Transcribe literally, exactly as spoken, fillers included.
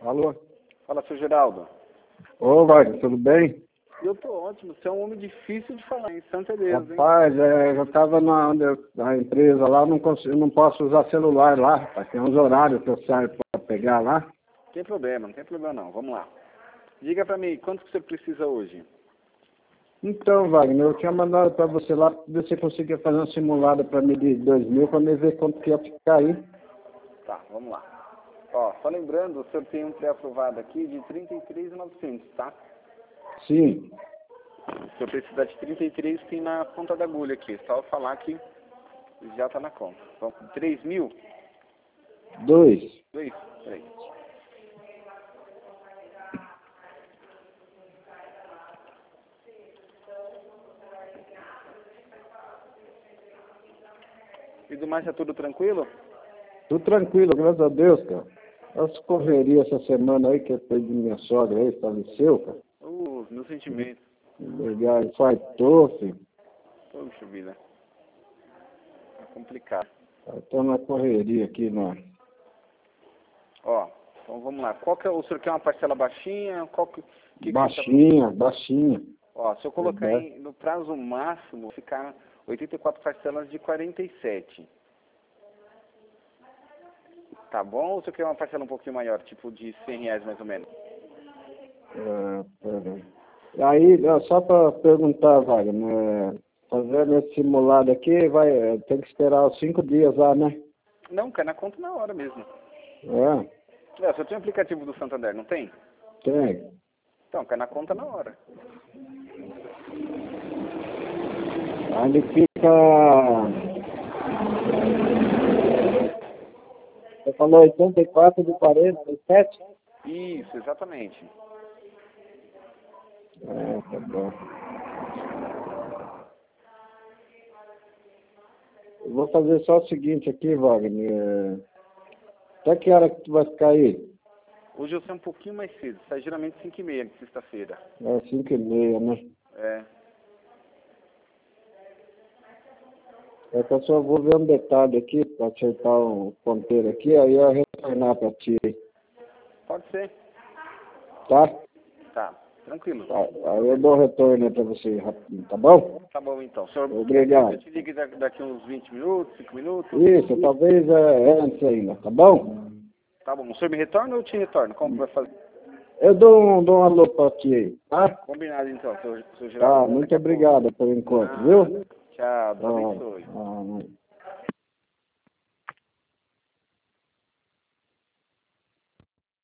Alô? Fala, seu Geraldo. Ô, Wagner, tudo bem? Eu tô ótimo. Você é um homem difícil de falar, hein? Santa Deus, hein? Rapaz, é, eu estava na, onde eu- na empresa lá, não, consigo, não posso usar celular lá, rapaz. Tem uns horários que eu saio para pegar lá. Não tem problema, não tem problema não. Vamos lá. Diga pra mim, quanto que você precisa hoje? Então, Wagner, eu tinha mandado para você lá, ver se você conseguia fazer uma simulada para mim de dois mil, para me ver quanto que ia ficar aí. Tá, vamos lá. Ó, só lembrando, o senhor tem um pré-aprovado aqui de trinta e três mil e novecentos, tá? Sim. Se eu precisar de trinta e três, tem na ponta da agulha aqui. Só falar que já tá na conta. Então, três mil? Dois. Dois? Peraí. E do mais, é tudo tranquilo? Tudo tranquilo, graças a Deus, cara. As correrias essa semana aí, que eu perdi minha sogra aí, faleceu, cara. Uh, meus sentimentos. Legal, infartou, filho. Poxa vida. É complicado. Estou na correria aqui, né? Ó, então vamos lá. Qual que é, o senhor quer uma parcela baixinha? Qual que, que Baixinha, que tá... baixinha. Ó, se eu colocar É. em, no prazo máximo, ficar oitenta e quatro parcelas de quarenta e sete. Tá bom? Ou você quer uma parcela um pouquinho maior, tipo de cem reais mais ou menos? É, peraí. Aí, ó, só para perguntar, Wagner, é, fazendo esse simulado aqui, vai, é, tem que esperar os cinco dias lá, né? Não, cai na conta na hora mesmo. É, É, você tem o aplicativo do Santander, não tem? tem. Então, cai na conta na hora. Aí ele fica... Você falou oitenta e quatro de quarenta e sete? Isso, exatamente. É, tá bom. Eu vou fazer só o seguinte aqui, Wagner. é, Até que hora que tu vai ficar aí? Hoje eu sei um pouquinho mais cedo. Sai geralmente cinco e meia de sexta-feira. É cinco e meia, né? É. É que eu só vou ver um detalhe aqui, para acertar um ponteiro aqui, aí eu retornar para ti. Pode ser. Tá? Tá. Tranquilo. Tá, aí eu dou o retorno para você rapidinho, tá bom? Tá bom, então. Senhor, Obrigado. eu te ligo da- daqui uns vinte minutos, cinco minutos. Isso, talvez é, antes ainda, tá bom? Tá bom. O senhor me retorna ou eu te retorno? Como que vai fazer? Eu dou um, dou um alô para ti aí, tá? Combinado, então, seu, seu Tá, Geraldo. muito Daqui a pouco. obrigado por enquanto, Ah, viu? tchau. Deus Ah, abençoe. ah,